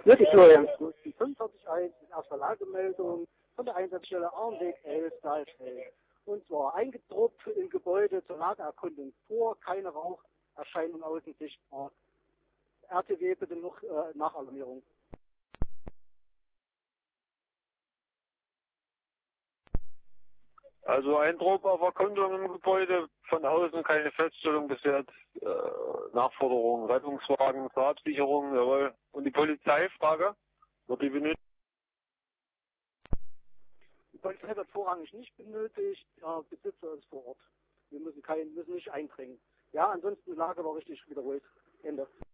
Ja, die Florian Stusten, 45.1, erste Lagemeldung von der Einsatzstelle Arnweg 11, Saalfeld. Und zwar eingedruckt im Gebäude zur Lageerkundung vor, keine Raucherscheinung außen sichtbar. RTW bitte noch Nachalarmierung. Also Eindruck auf Erkundung im Gebäude, von außen keine Feststellung bisher, Nachforderung, Rettungswagen zur Absicherung, jawohl. Und die Polizeifrage, wird die benötigt? Die Polizei wird vorrangig nicht benötigt, der Besitzer ist vor Ort. Wir müssen nicht eindringen. Ja, ansonsten die Lage war richtig wiederholt. Ende.